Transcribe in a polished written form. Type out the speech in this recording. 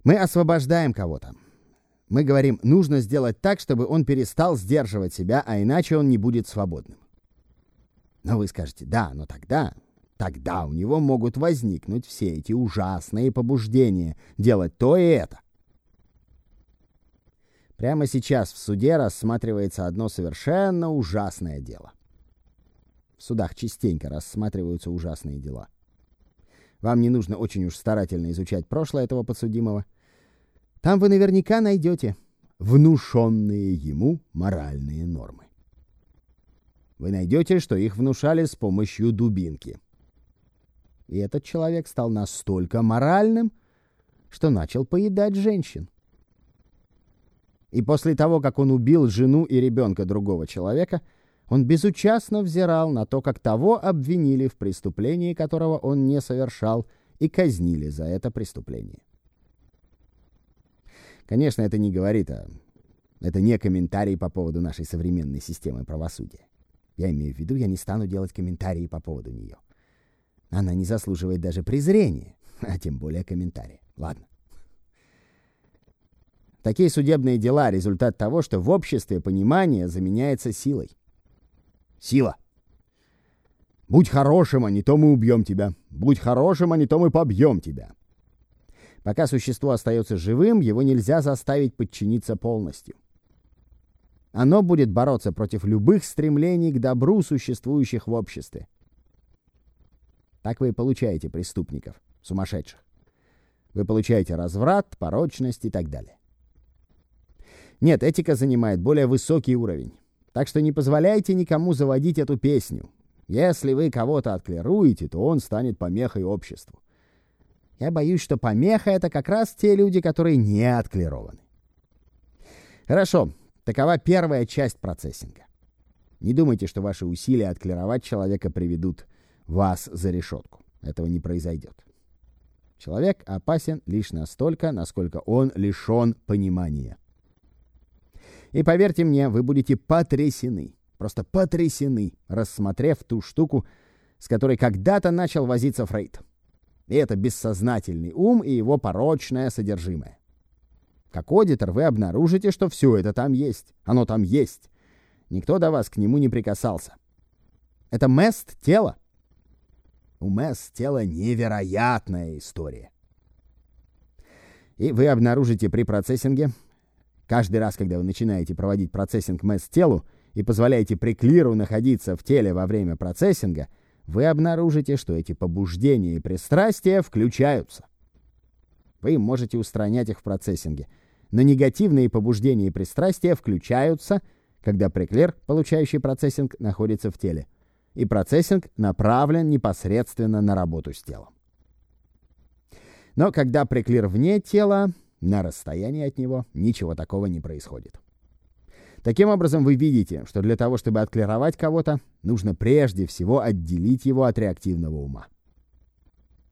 Мы освобождаем кого-то. Мы говорим, нужно сделать так, чтобы он перестал сдерживать себя, а иначе он не будет свободным. Но вы скажете, да, но тогда у него могут возникнуть все эти ужасные побуждения делать то и это. Прямо сейчас в суде рассматривается одно совершенно ужасное дело. В судах частенько рассматриваются ужасные дела. Вам не нужно очень уж старательно изучать прошлое этого подсудимого. Там вы наверняка найдете внушенные ему моральные нормы. Вы найдете, что их внушали с помощью дубинки. И этот человек стал настолько моральным, что начал поедать женщин. И после того, как он убил жену и ребенка другого человека, он безучастно взирал на то, как того обвинили в преступлении, которого он не совершал, и казнили за это преступление. Конечно, это не говорит это не комментарий по поводу нашей современной системы правосудия. Я имею в виду, я не стану делать комментарии по поводу нее. Она не заслуживает даже презрения, а тем более комментария. Ладно. Такие судебные дела — результат того, что в обществе понимание заменяется силой. Сила. Будь хорошим, а не то мы убьем тебя. Будь хорошим, а не то мы побьем тебя. Пока существо остается живым, его нельзя заставить подчиниться полностью. Оно будет бороться против любых стремлений к добру, существующих в обществе. Так вы и получаете преступников, сумасшедших. Вы получаете разврат, порочность и так далее. Нет, этика занимает более высокий уровень. Так что не позволяйте никому заводить эту песню. Если вы кого-то отклируете, то он станет помехой обществу. Я боюсь, что помеха — это как раз те люди, которые не отклированы. Хорошо, такова первая часть процессинга. Не думайте, что ваши усилия отклировать человека приведут вас за решетку. Этого не произойдет. Человек опасен лишь настолько, насколько он лишен понимания. И поверьте мне, вы будете потрясены, просто потрясены, рассмотрев ту штуку, с которой когда-то начал возиться Фрейд. И это бессознательный ум и его порочное содержимое. Как аудитор вы обнаружите, что все это там есть. Оно там есть. Никто до вас к нему не прикасался. Это мест тела. У мест тела невероятная история. И вы обнаружите при процессинге, каждый раз, когда вы начинаете проводить процессинг мест телу и позволяете преклиру находиться в теле во время процессинга, вы обнаружите, что эти побуждения и пристрастия включаются. Вы можете устранять их в процессинге, но негативные побуждения и пристрастия включаются, когда преклир, получающий процессинг, находится в теле, и процессинг направлен непосредственно на работу с телом. Но когда преклир вне тела, на расстоянии от него, ничего такого не происходит. Таким образом, вы видите, что для того, чтобы отклировать кого-то, нужно прежде всего отделить его от реактивного ума.